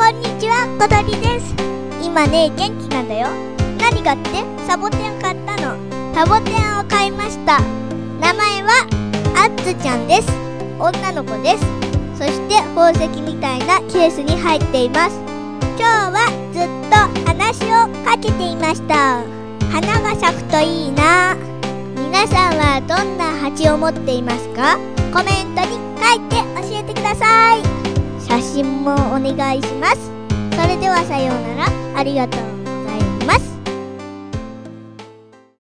こんにちは、ことりです。今ね、元気なんだよ。何かってサボテン買ったの。サボテンを買いました。名前はあっつちゃんです。女の子です。そして宝石みたいなケースに入っています。今日はずっと話をかけていました。花が咲くといいな。皆さんはどんな鉢を持っていますか？コメントに書いて教えてください。写真もお願いします。それではさようなら。ありがとうございます。